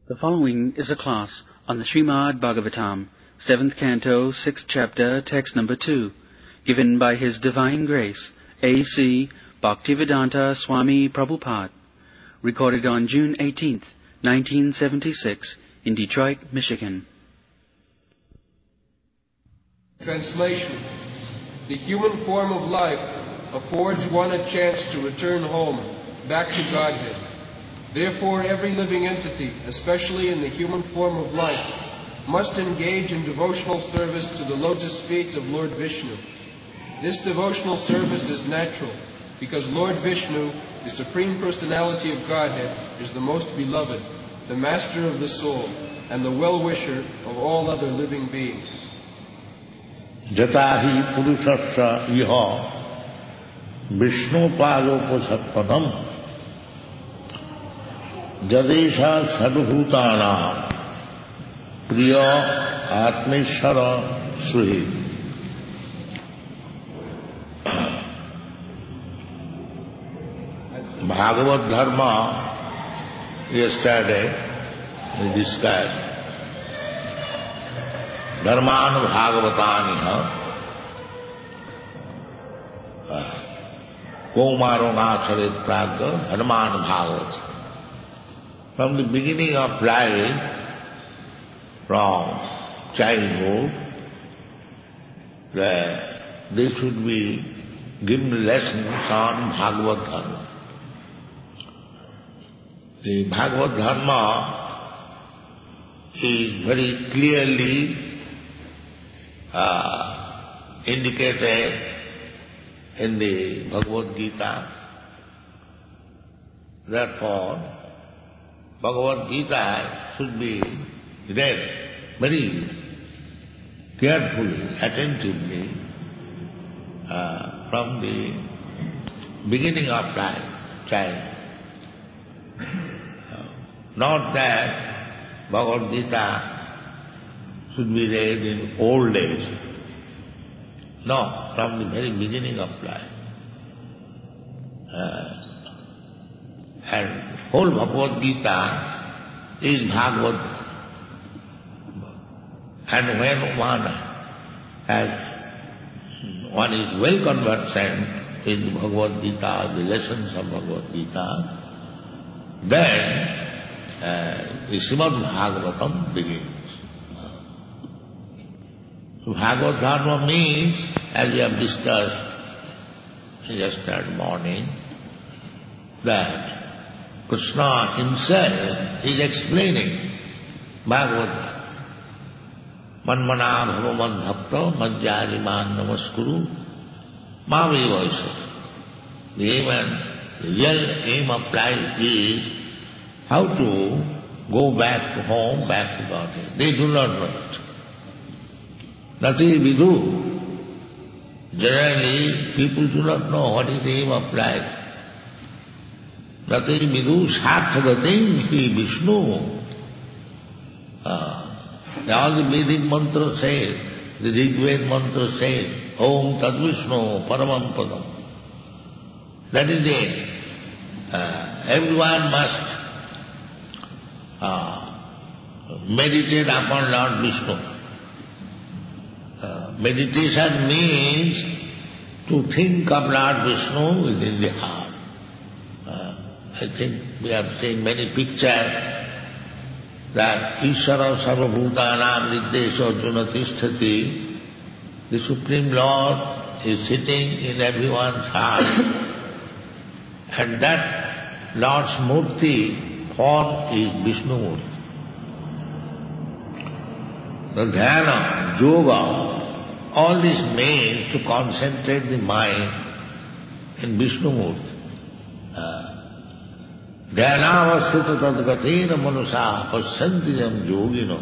The following is a class on the Srimad Bhagavatam, 7th Canto, 6th Chapter, Text number 2, given by His Divine Grace, A.C. Bhaktivedanta Swami Prabhupada, recorded on June 18th, 1976, in Detroit, Michigan. Translation. The human form of life affords one a chance to return home, back to Godhead. Therefore, every living entity, especially in the human form of life, must engage in devotional service to the lotus feet of Lord Vishnu. This devotional service is natural, because Lord Vishnu, the Supreme Personality of Godhead, is the most beloved, the master of the soul, and the well-wisher of all other living beings. Jatahi purushasya iha Vishnu palopasatpadam Jadesha sadbhutana priya atmeshara suhi. Bhagavad Dharma, yesterday we discussed Dharman Bhagavataniha Kaumaranga Charit Pragya Dharman Bhagavat. From the beginning of life, from childhood, they should be given lessons on Bhagavad Dharma. The Bhagavad Dharma is very clearly indicated in the Bhagavad Gita. Therefore, Bhagavad Gita should be read very carefully, attentively, from the beginning of life, child. Not that Bhagavad Gita should be read in old age. No, from the very beginning of life. And whole Bhagavad Gita is Bhagavad. And when one is well conversant in the Bhagavad Gita, the lessons of Bhagavad Gita, then the Srimad Bhagavatam begins. So Bhagavad Dharma means, as we have discussed yesterday morning, that Krishna himself is explaining Bhagavad. Manmana bhavamad bhakta madhyariman namaskuru mavi voices. The aim and real aim of life is how to go back to home, back to Godhead. They do not know it. Nati vidu. Generally, people do not know what is the aim of life. Nati vidu sarthagatim hi Vishnu. All the Vedic mantra says, the Rigved mantra says, Om Tad Vishnu Paramam Padam. That is it. Everyone must meditate upon Lord Vishnu. Meditation means to think of Lord Vishnu within the heart. I think we have seen many pictures that Ishvara Sarvabhutanam Nirdesha Arjuna Tisthati, the Supreme Lord is sitting in everyone's heart. And that Lord's Murti form is Vishnu Murti. The dhyana, yoga, all this means to concentrate the mind in Vishnu Murti. Dhyanavasthita tadgatena manusa pasyantiyam yogino.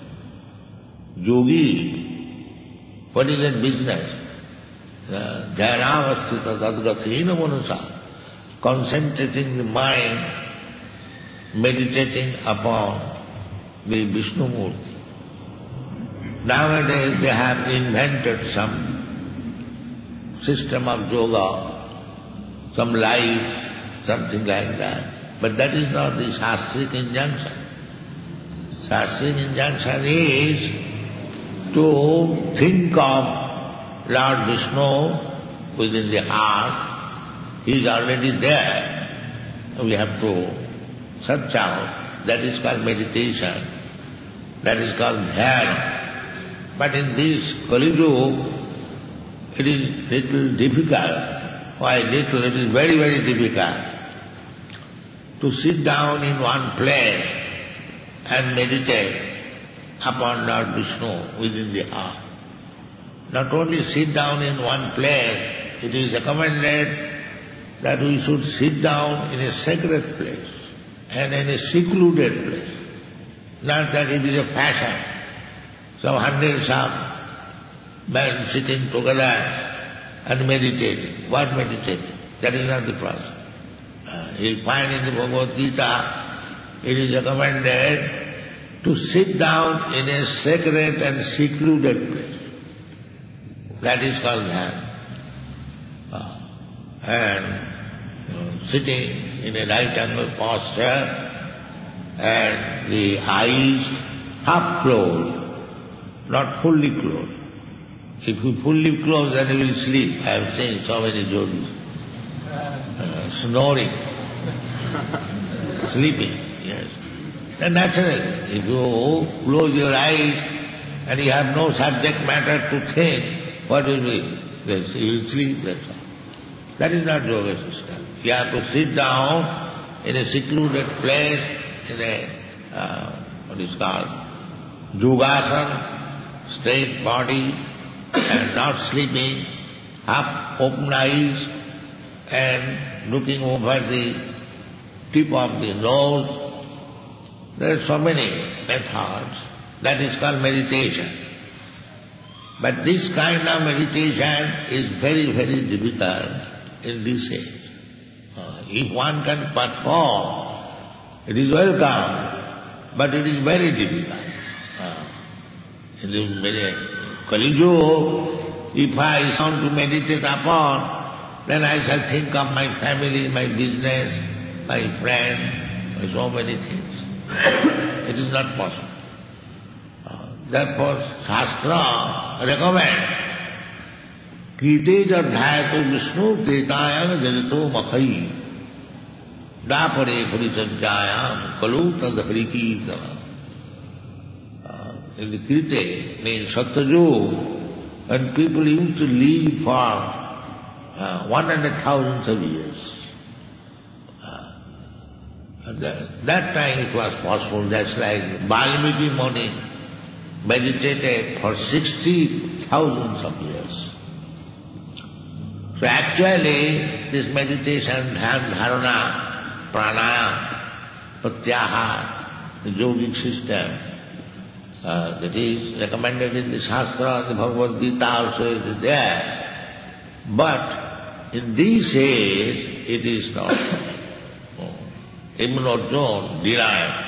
Yogi, what is that business? Dhyanavasthita tadgatena manusa, concentrating the mind, meditating upon the Vishnu Murti. Nowadays they have invented some system of yoga, some light, something like that. But that is not the Shastric injunction. Shastric injunction is to think of Lord Vishnu within the heart. He is already there. We have to search out. That is called meditation. That is called dhyana. But in this Kali Yuga, it is little difficult. Why little? It is very, very difficult to sit down in one place and meditate upon Lord Vishnu within the heart. Not only sit down in one place, it is recommended that we should sit down in a sacred place and in a secluded place. Not that it is a fashion. Some hundreds of men sitting together and meditating. What meditating? That is not the process. You'll find in the Bhagavad Gita, it is recommended to sit down in a sacred and secluded place. That is called dhyana. And sitting in a right angle posture and the eyes half closed, not fully closed. If you fully close, then you will sleep. I have seen so many yogis snoring, sleeping, yes. Then naturally, if you close your eyes and you have no subject matter to think, what will be? Yes, you will sleep, that's all. That is not yoga system. You have to sit down in a secluded place, in a, what is called, yogasana, straight body, and not sleeping, half open eyes, and looking over the tip of the nose. There are so many methods. That is called meditation. But this kind of meditation is very, very difficult in this age. If one can perform, it is welcome, but it is very difficult. In the Kali Yuga, if I want to meditate upon, then I shall think of my family, my business, my friend, so many things. It is not possible. Therefore, Shastra recommends Kite jadhyato Vishnu tetayam jajato makhai dapare parisanjayam kalu tadhari kirtana. In the Kite means Satyajug, and people used to live for 100,000 of years. That time it was possible, that's like Valmiki Muni meditated for 60,000 of years. So actually, this meditation, dhyan, dharana, pranayama, pratyahara, the yogic system, that is recommended in the Shastra, the Bhagavad Gita also it is there. But in this age, it is not. Even Arjuna denied.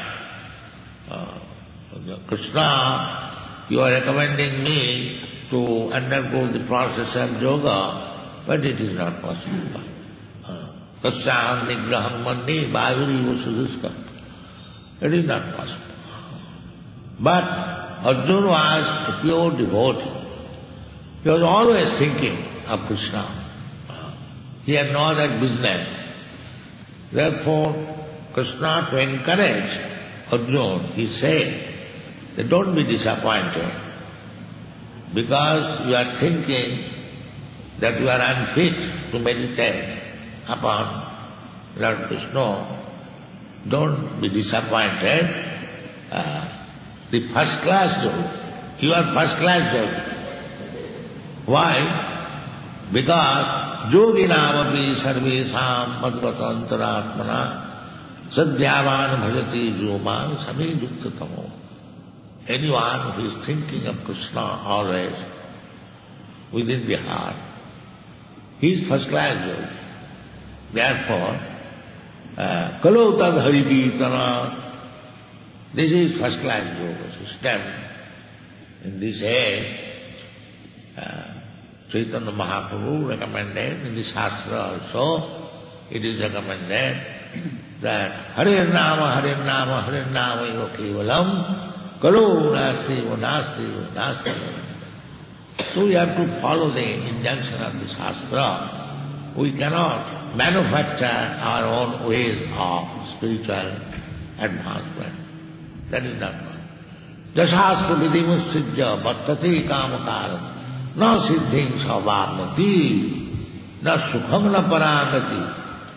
Krishna, you are recommending me to undergo the process of yoga, but it is not possible. Tasyaham nigraham mandi bhaviri vasuduskam. It is not possible. But Arjuna was a pure devotee. He was always thinking of Krishna. He had no other business. Therefore, Krishna, to encourage Arjuna, he said, that don't be disappointed, because you are thinking that you are unfit to meditate upon Lord Vishnu. Don't be disappointed. The first class yogi, you are first class yogi. Why? Because yoginamapi sarvesam madhvata antaratmana sadhyavan bhajati yoman sami yuktatamo. Anyone who is thinking of Krishna always within the heart, he is first class yogi. Therefore, Kalo tad hari kirtana, this is first class yoga system. In this age, Chaitanya Mahaprabhu recommended, in the Shastra also, it is recommended that Hare Nama, Hare Nama, Hare Nama eva kevalam Kalu nasiva, nasiva, nasiva. So we have to follow the injunction of the Shastra. We cannot manufacture our own ways of spiritual advancement. That is not right. Jasastra vidimusijja bhattate kamakaram na siddhim savapnati na sukham na paragati.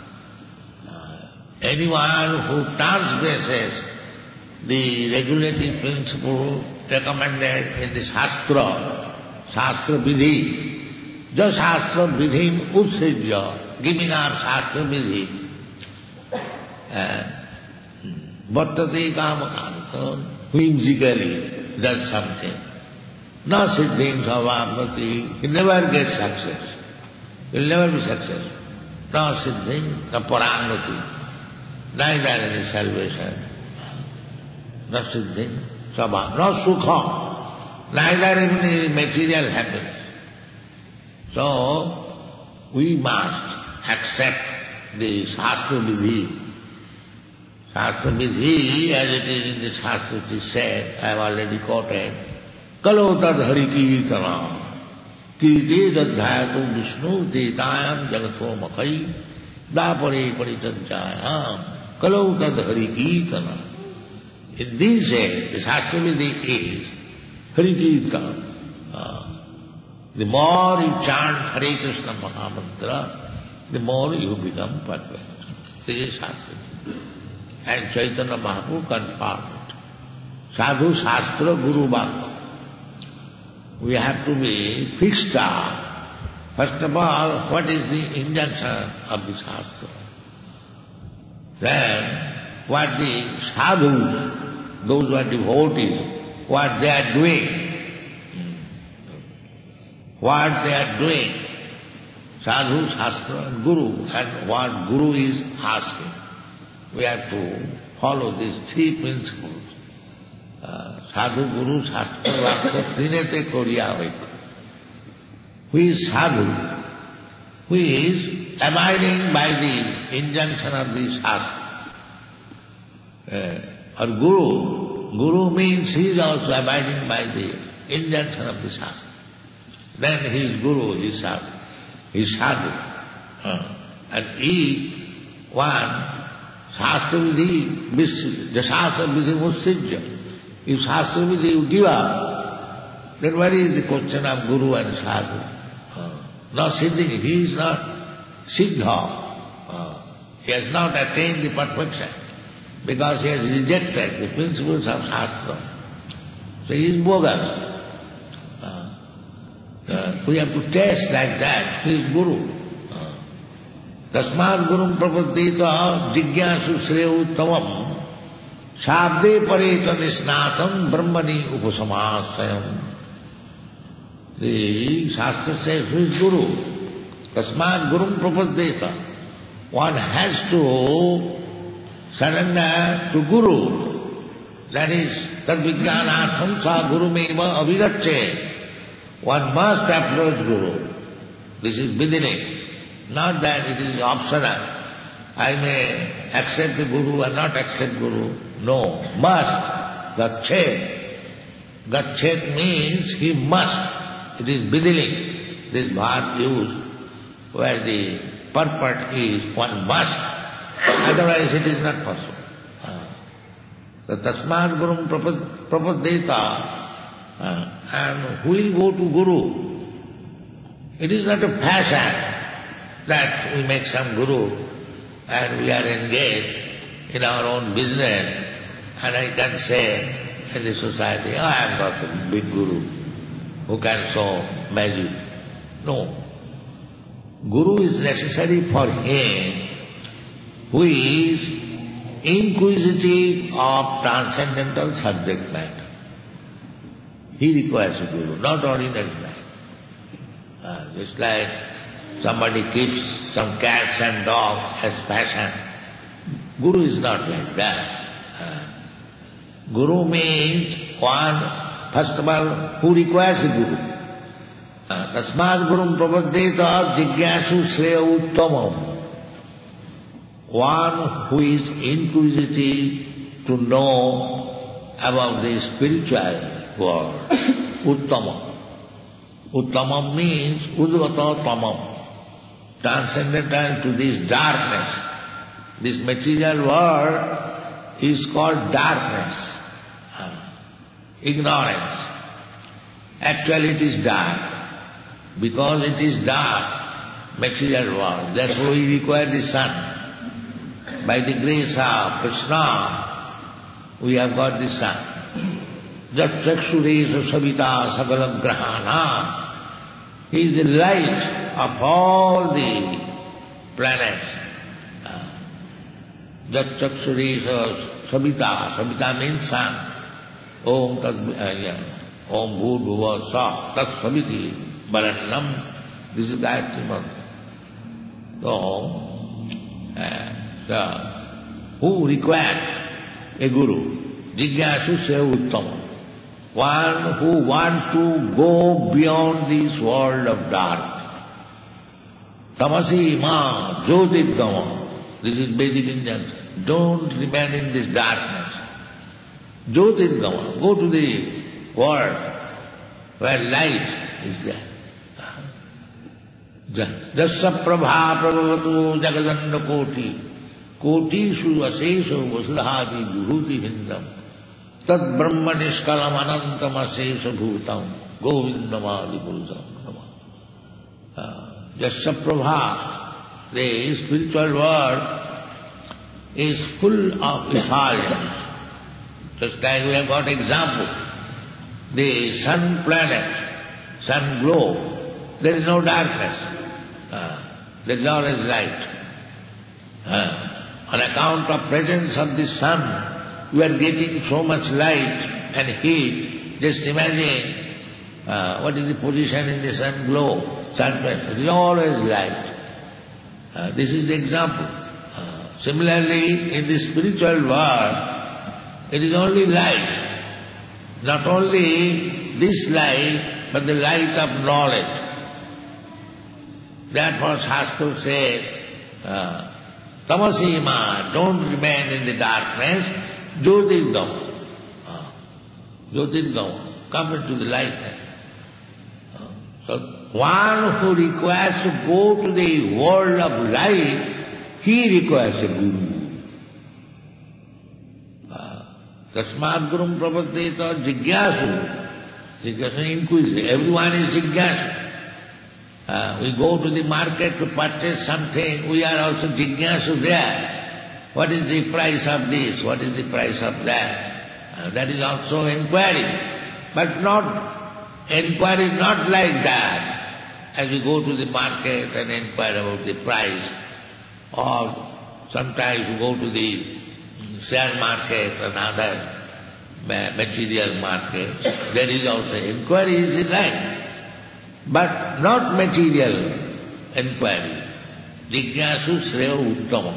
Anyone who transgresses the regulative principle recommended in the Shastra, Shastra Vidhi, just Shastra Vidhim Utsijya, giving up Shastra Vidhi, Bhattate Kamakam, so whimsically does something. Na siddhim savapnati, he never gets success. He will never be successful. Na siddhim, na parangati, neither any salvation. Na siddhim savapnati, na sukha, neither even any material happiness. So, we must accept the Shastra Vidhi. Shastra Vidhi, as it is in the Shastra, it is said, I have already quoted, Kalo tad hari kirtana, kirte dadhayatu Vishnu tetayam jagato makai, dapare paritanchayam, Kalo tad hari kirtana. In these days, the Shastra Vidhi is Hari Kirtana. The more you chant Hare Krishna Mahamantra, the more you become perfect. This is Shastra. And Chaitanya Mahaprabhu confirmed it. Sadhu Shastra Guru Bhakta. We have to be fixed up. First of all, what is the injunction of the Shastra? Then, what the sadhus, those who are devotees, what they are doing. What they are doing. Sadhu, Shastra, and Guru, and what Guru is asking. We have to follow these three principles. Sadhu, Guru, Shastra, Vakta, Trinete Koriya Vaika. Who is Sadhu? Who is abiding by the injunction of the Shastra. Or Guru. Guru means he is also abiding by the injunction of the Shastra. Then he is Guru, he is Sadhu. He is Sadhu. And if one Shastra Vidhi, the Shastra Vidhi Mutsijya. If Shastra Vidhi you give up, then what is the question of Guru and Sadhu? Not Siddhi, he is not Siddha. He has not attained the perfection because he has rejected the principles of Shastra. So he is bogus. We have to test like that. He is Guru. Tasmad Gurum Prapaddita Jigyasu Shreu Tavam Shabde Pareta Nisnatam Brahmani Upasamasayam. The Shastra says, who is Guru? Tasmad Gurum Prapaddita. One has to surrender to Guru. That is, Tad Vijnanatham Sa Guru Meva Abhigacche. One must approach Guru. This is beginning. Not that it is optional. I may accept the Guru or not accept Guru. No, must. Gachet. Gachet means he must. It is beginning. This verb used where the purport is one must. Otherwise it is not possible. The Tasmad Gurum Prapaddeta. And who will go to Guru? It is not a fashion that we make some Guru and we are engaged in our own business and I can say in the society, I am not a big Guru who can show magic. No. Guru is necessary for him who is inquisitive of transcendental subject matter. He requires a Guru, not ordinary man. Just like somebody keeps some cats and dogs as passion. Guru is not like that. Guru means one, first of all, who requires a Guru. Tasmad Gurum Prapaddeta Jigyasu Shreya Uttamam. One who is inquisitive to know about the spiritual world, Uttama. Uttama means Udgata Tamam, transcendental to this darkness. This material world is called darkness, ignorance. Actually it is dark. Because it is dark, material world, therefore we require the sun. By the grace of Krishna, we have got the sun. Jat Chakshuresa Savita Sakalam Grahana. He is the light of all the planets. Jat Chakshuresa Savita. Savita means sun. Om Bhur Bhuva Sa Tat Saviti Varannam. This is Gayatri Mantra. So, who requires a guru? Jigyasu se uttama. One who wants to go beyond this world of darkness. Tamasi ma jyotidgama. This is Vedic Indian. Don't remain in this darkness. Jyotidgama. Go to the world where light is there. Jasya prabha prabhavatu jagadanda koti. Kotishu asesha vasudhadi vibhuti vindam. Tad brahma nishkalam anantam asesha bhutam. Govindamadi purusham. Jasya prabha, the spiritual world is full of effulgence. Just like we have got example. The sun planet, sun globe, there is no darkness. There is always light. On account of presence of the sun, we are getting so much light and heat. Just imagine what is the position in the sun globe, sun planet. It is always light. This is the example. Similarly, in the spiritual world, it is only light. Not only this light, but the light of knowledge. Therefore Shastra says, Tamasima, don't remain in the darkness, Jyotirgama. Jyotirgama, come into the lightness. So one who requires to go to the world of light, he requires a guru. Tasmad gurum prapaddeta jigyasu. Jigyasu inquisitive. Everyone is jigyasu. We go to the market to purchase something, we are also jigyasu there. What is the price of this? What is the price of that? That is also inquiry. But inquiry not like that. As we go to the market and inquire about the price, or sometimes we go to the share market and other material market, there is also inquiry is the right. But not material inquiry. Jigyasu Shreya Uttama.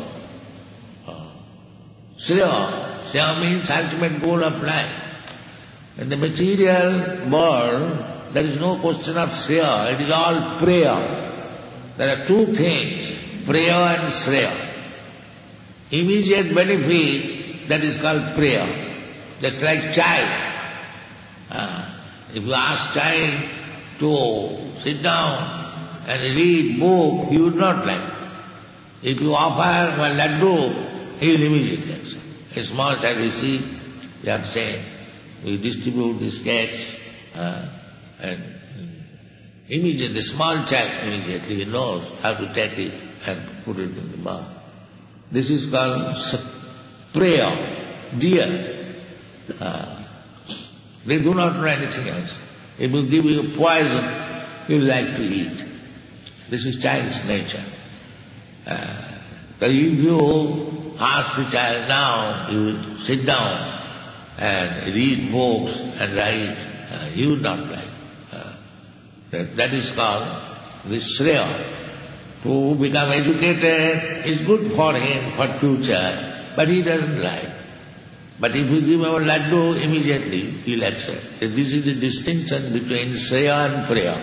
Shreya means ultimate goal of life. In the material world, there is no question of Shreya, it is all prayer. There are two things, prayer and Shreya. Immediate benefit, that is called prayer. Just like child. If you ask child to sit down and read book, he would not like. If you offer one laddu, he will immediately accept. A small child, you see, you have said, we distribute this cakes, and immediately, the small child immediately, he knows how to take it and put it in the mouth. This is called prayer, dear. They do not know anything else. If you give you poison, you like to eat. This is child's nature. So if you ask the child now, you will sit down and read books and write, he would not like. That is called the Shreya. To become educated is good for him for future, but he doesn't like. But if you give him a laddu, immediately he'll accept. This is the distinction between Shreya and prayer.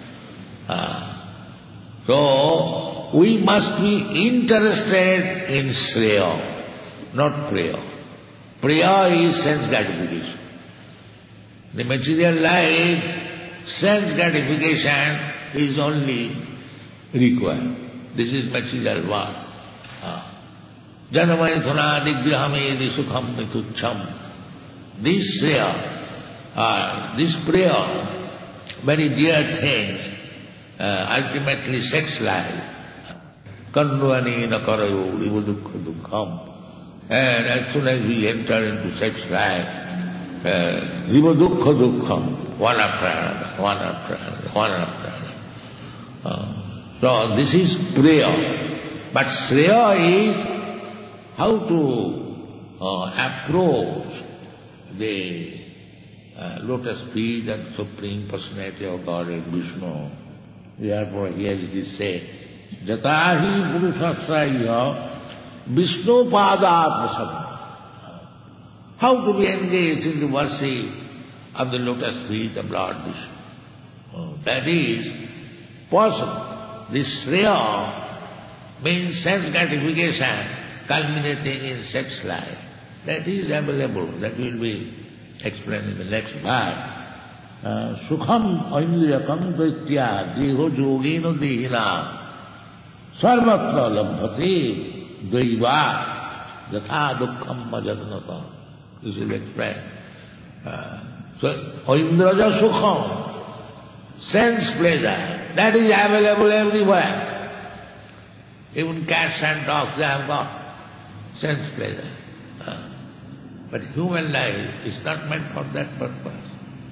So, we must be interested in Shreya, not prayer. Priya is sense gratification. The material life, sense gratification is only required. This is material world. Janamai thunadi grihame yadi sukham mitucham. This this prayer, very dear things, ultimately sex life. Kanduani na karayo rivadukha dukkham. And as soon as we enter into sex life, rivadukha dukkham, one after another, one after another, one after another. So this is prayer. But Shreya is how to approach the lotus feet and Supreme Personality of Godhead, Vishnu. Therefore here it is said, Jatahi Purusasaya Vishnu Padatmasam. How to be engaged in the worship of the lotus feet of Lord Vishnu? That is possible. This Shreya means sense gratification culminating in sex life. That is available. That will be explained in the next verse. Sukham aindriyakam daitya deho yogena dehina sarvatra labhati daiva yatha dukkham majadnata. This will explain. So, aindraja sukham, sense pleasure, that is available everywhere. Even cats and dogs, they have got sense pleasure. But human life is not meant for that purpose.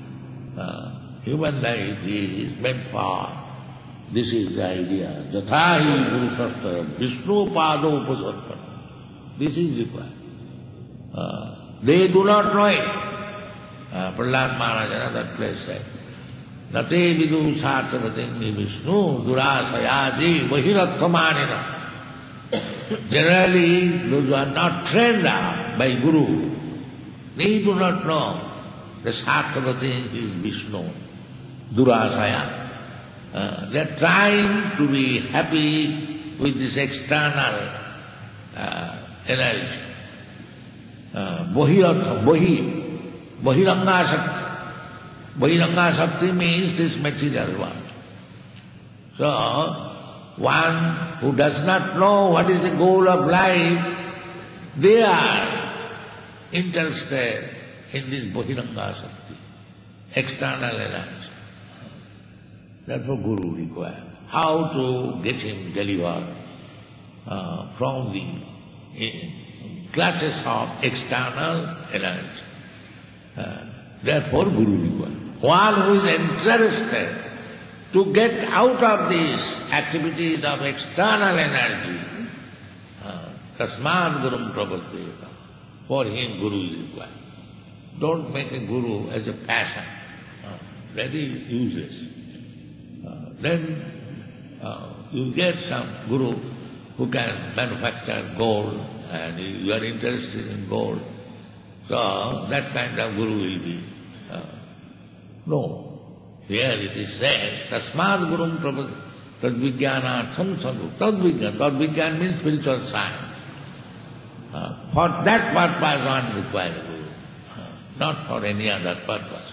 Human life is meant for, this is the idea, Jathahi Purusasya Vishnu Pado Upasarpana. This is required. They do not know it. Prahlad Maharaj, another place said, Nate vidu sartavatingi Vishnu durasayadi vahirathamanina. Generally, those who are not trained up by Guru, they do not know the sartavatingi is Vishnu, durasaya. They are trying to be happy with this external energy. Bahiranga Shakti. Bahiranga Shakti means this material world. So, one who does not know what is the goal of life, they are interested in this Bahiranga Shakti, external energy. Therefore Guru requires. How to get him delivered from the clutches of external energy. Therefore Guru requires. One who is interested to get out of these activities of external energy, tasmad gurum prabhatyeta. For him Guru is required. Don't make a Guru as a passion. That is useless. Then you get some Guru who can manufacture gold and you are interested in gold. So that kind of Guru will be. No. Here it is said, Tasmad Gurum Tadvijnanatham sadhu. Tadvijnan means spiritual science. For that purpose one requires a Guru, not for any other purpose.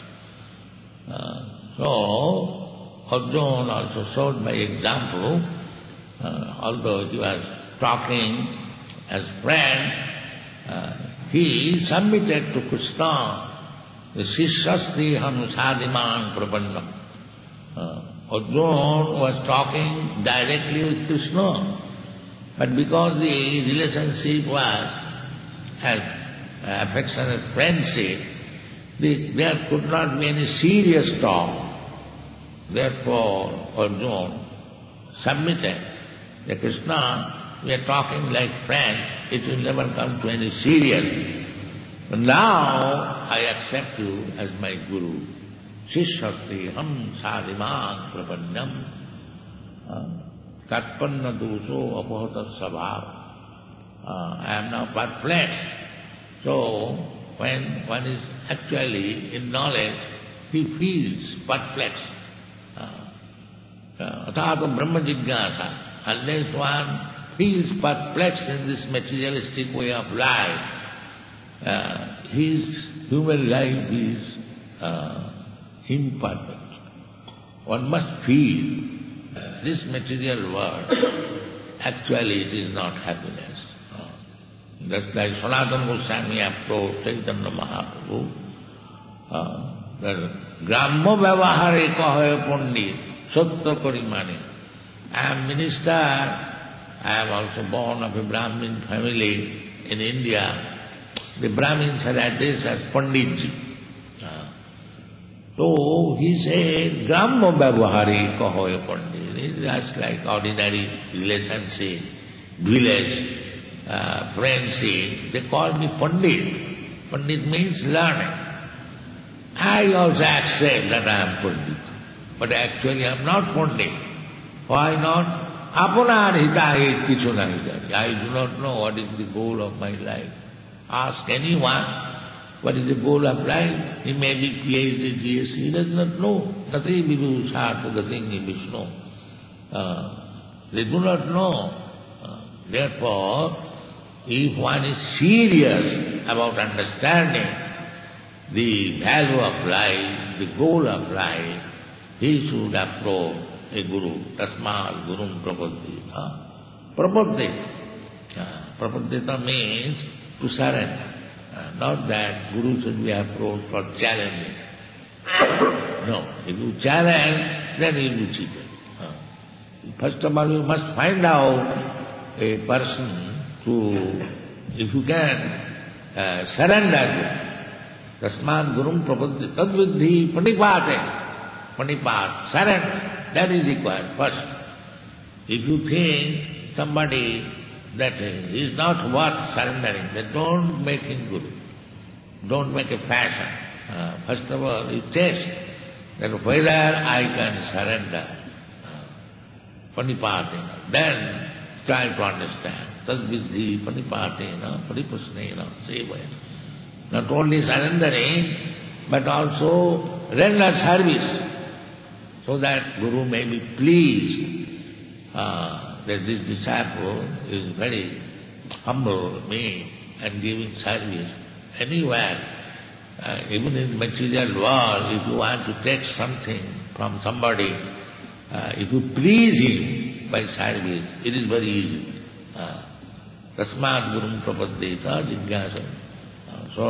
So, Arjuna also showed by example, although he was talking as friend, he submitted to Krishna, the Shishasti Ham Sadiman Prabandam. Arjuna was talking directly with Krishna, but because the relationship was as affectionate friendship, there could not be any serious talk. Therefore, Arjuna submitted that Krishna, we are talking like friends, it will never come to any serious. But now I accept you as my Guru. Shishasti ham sadiman prabanyam katpanna doso apahata sabhav. I am now perplexed. So, when one is actually in knowledge, he feels perplexed. Athato Brahma Jignasa. Unless one feels perplexed in this materialistic way of life, his human life is imperfect. One must feel this material world, actually it is not happiness. Just like Sanatana Goswami approached Chaitanya Mahaprabhu, Gramya Vyavahare Kahoy Pandit, Satya Kari Mane. I am minister, I am also born of a Brahmin family in India. The Brahmins are addressed as Panditji. So he said, Gramya Vyavahare Kahoy Pandit. It is just like ordinary relationship, village, friendship. They call me Pandit. Pandit means learning. I also accept that I am Pandit. But actually I am not Pandit. Why not? Apanar hitahe kichu nahi jani. I do not know what is the goal of my life. Ask anyone what is the goal of life. He may be PhD, GSC, he does not know. Tati vidu sartha gatingi Vishnu. They do not know. Therefore, if one is serious about understanding the value of life, the goal of life, he should approach a guru. Tasmad gurum prapaddita. Prapaddita. Prapaddita means to surrender. Not that guru should be approached for challenging. No, if you challenge, then he will be cheated. First of all, you must find out a person if you can surrender to. Tasmad gurum prapaddita tadviddhi panipate. Panipat, surrender. That is required first. If you think somebody that he is not worth surrendering, then don't make him guru. Don't make a fashion. First of all, you test that whether I can surrender. Panipatena. Then try to understand. Tadviddhi panipatena paripasnena sevaya. Not only surrendering, but also render service, so that Guru may be pleased that this disciple is very humble, meek, and giving service. Anywhere, even in material world, if you want to take something from somebody, if you please him by service, it is very easy. Tasmad gurum prapaddeta jigyasa. So,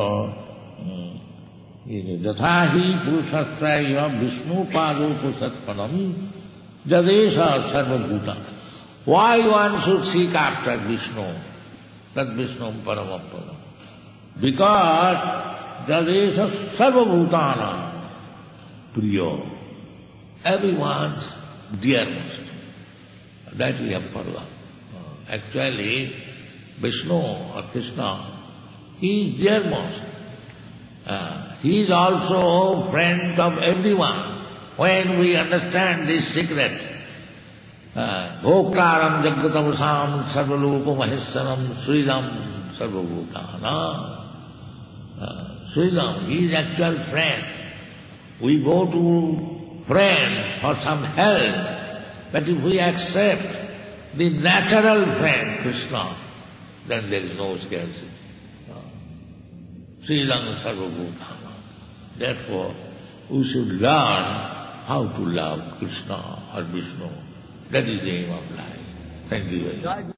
Jathahi purusastraya Vishnu padu pusatpanam jadesha sarvabhuta. Why one should seek after Vishnu? Tad Vishnu paramapadam. Because jadesha sarvabhutana priyo. Everyone's dearest. That we have followed. Actually, Vishnu or Krishna, he is dearmost. He is also friend of everyone. When we understand this secret, Bhoktaram Jagatamasam Sarvalupa Maheswaram Sridam Sarvabhutana. Sridam, he is actual friend. We go to friend for some help, but if we accept the natural friend, Krishna, then there is no scarcity. Sridam Sarvabhutana. Therefore, we should learn how to love Krishna or Vishnu. That is the aim of life. Thank you very much.